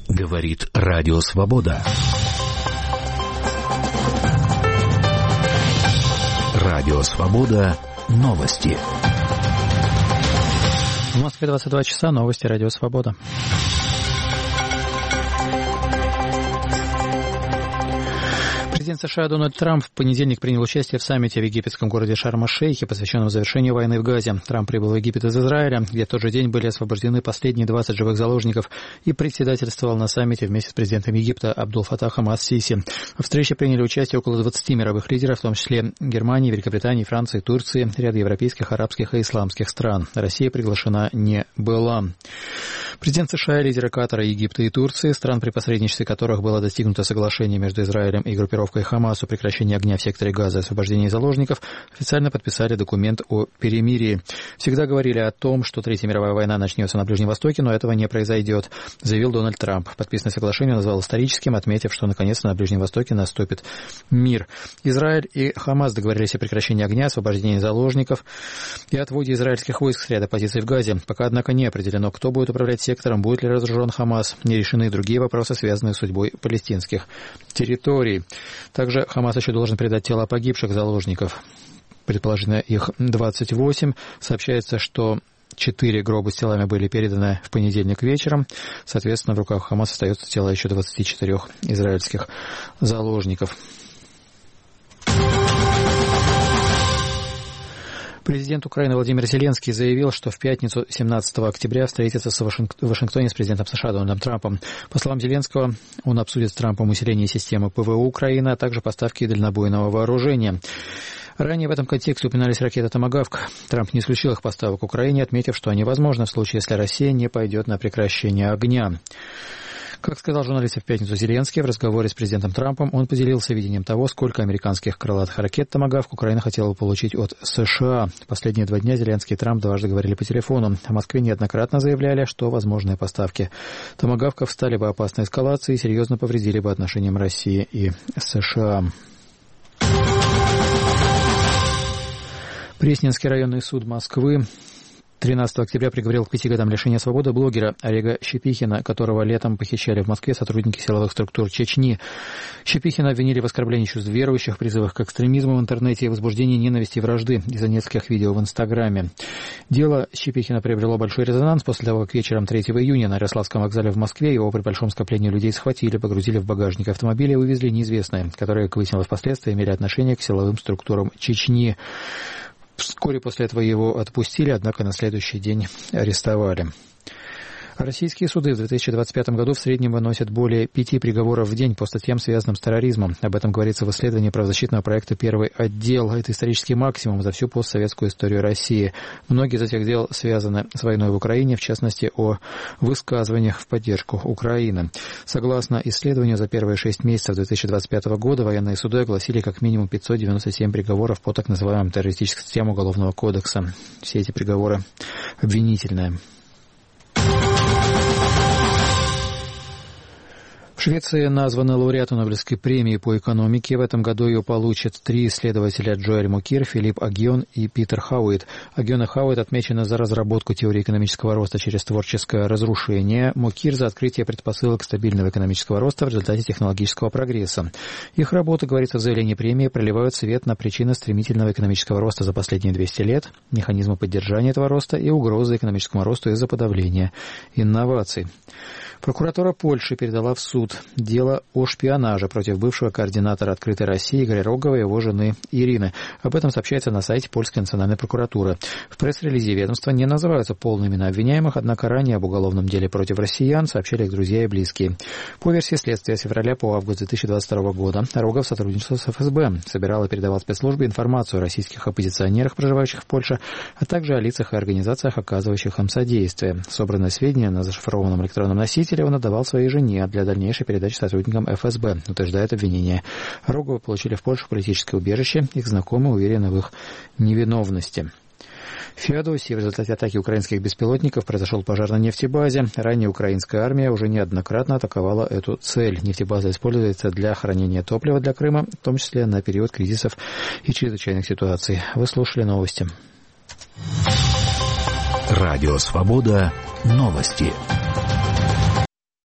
Говорит Радио Свобода. Радио Свобода. Новости. В Москве 22 часа. Новости Радио Свобода. Президент США Дональд Трамп в понедельник принял участие в саммите в египетском городе Шарм-эль-Шейхе, посвященном завершению войны в Газе. Трамп прибыл в Египет из Израиля, где в тот же день были освобождены последние 20 живых заложников, и председательствовал на саммите вместе с президентом Египта Абдул-Фатахом ас-Сиси. В встрече приняли участие около 20 мировых лидеров, в том числе Германии, Великобритании, Франции, Турции, ряда европейских, арабских и исламских стран. Россия приглашена не была. Президент США и лидеры Катара, Египта и Турции, стран, при посредничестве которых было достигнуто соглашение между Израилем и группировкой Хамас о прекращении огня в секторе Газа и освобождении заложников, официально подписали документ о перемирии. Всегда говорили о том, что Третья мировая война начнется на Ближнем Востоке, но этого не произойдет, заявил Дональд Трамп. Подписанное соглашение назвал историческим, отметив, что наконец-то на Ближнем Востоке наступит мир. Израиль и Хамас договорились о прекращении огня, освобождении заложников и отводе израильских войск с ряда позиций в Газе. Пока, однако, не определено, кто будет управлять сектором, будет ли разоружен Хамас. Не решены другие вопросы, связанные с судьбой палестинских территорий. Также Хамас еще должен передать тела погибших заложников. Предположительно, их 28. Сообщается, что 4 гроба с телами были переданы в понедельник вечером. Соответственно, в руках Хамас остается тело еще 24 израильских заложников. Президент Украины Владимир Зеленский заявил, что в пятницу 17 октября встретится в Вашингтоне с президентом США Дональдом Трампом. По словам Зеленского, он обсудит с Трампом усиление системы ПВО Украины, а также поставки дальнобойного вооружения. Ранее в этом контексте упоминались ракеты «Томагавк». Трамп не исключил их поставок Украине, отметив, что они возможны в случае, если Россия не пойдет на прекращение огня. Как сказал журналистам в пятницу Зеленский, в разговоре с президентом Трампом он поделился видением того, сколько американских крылатых ракет «Томагавк» Украина хотела бы получить от США. Последние 2 дня Зеленский и Трамп дважды говорили по телефону. В Москве неоднократно заявляли, что возможные поставки «Томагавков» стали бы опасной эскалацией и серьезно повредили бы отношениям России и США. Пресненский районный суд Москвы 13 октября приговорил к 5 годам лишения свободы блогера Олега Щепихина, которого летом похищали в Москве сотрудники силовых структур Чечни. Щепихина обвинили в оскорблении чувств верующих, призывах к экстремизму в интернете и возбуждении ненависти и вражды из-за нескольких видео в Инстаграме. Дело Щепихина приобрело большой резонанс после того, как вечером 3 июня на Ярославском вокзале в Москве его при большом скоплении людей схватили, погрузили в багажник автомобиля и увезли неизвестные, которые, как выяснилось впоследствии, имели отношение к силовым структурам Чечни. Вскоре после этого его отпустили, однако на следующий день арестовали. Российские суды в 2025 году в среднем выносят более 5 приговоров в день по статьям, связанным с терроризмом. Об этом говорится в исследовании правозащитного проекта «Первый отдел». Это исторический максимум за всю постсоветскую историю России. Многие из этих дел связаны с войной в Украине, в частности, о высказываниях в поддержку Украины. Согласно исследованию, за первые 6 месяцев 2025 года военные суды огласили как минимум 597 приговоров по так называемым террористическим статьям Уголовного кодекса. Все эти приговоры обвинительные. В Швеции названы лауреаты Нобелевской премии по экономике. В этом году ее получат 3 исследователя: Джоэль Мукир, Филипп Агьон и Питер Хауит. Агьон и Хауит отмечены за разработку теории экономического роста через творческое разрушение. Мукир за открытие предпосылок стабильного экономического роста в результате технологического прогресса. Их работы, говорится в заявлении премии, проливают свет на причины стремительного экономического роста за последние 200 лет, механизмы поддержания этого роста и угрозы экономическому росту из-за подавления инноваций. Прокуратура Польши передала в суд дело о шпионаже против бывшего координатора «Открытой России» Игоря Рогова и его жены Ирины. Об этом сообщается на сайте Польской национальной прокуратуры. В пресс-релизе ведомства не называются полные имена обвиняемых, однако ранее об уголовном деле против россиян сообщали их друзья и близкие. По версии следствия, с февраля по август 2022 года Рогов сотрудничал с ФСБ, собирал и передавал спецслужбе информацию о российских оппозиционерах, проживающих в Польше, а также о лицах и организациях, оказывающих им содействие. Собранные сведения на зашифрованном электронном носителе он отдавал своей жене для дальнейшей передачи сотрудникам ФСБ, утверждает обвинение. Рогова получили в Польше политическое убежище, их знакомые уверены в их невиновности. В Феодосии в результате атаки украинских беспилотников произошел пожар на нефтебазе. Ранее украинская армия уже неоднократно атаковала эту цель. Нефтебаза используется для хранения топлива для Крыма, в том числе на период кризисов и чрезвычайных ситуаций. Вы слушали новости. Радио Свобода. Новости.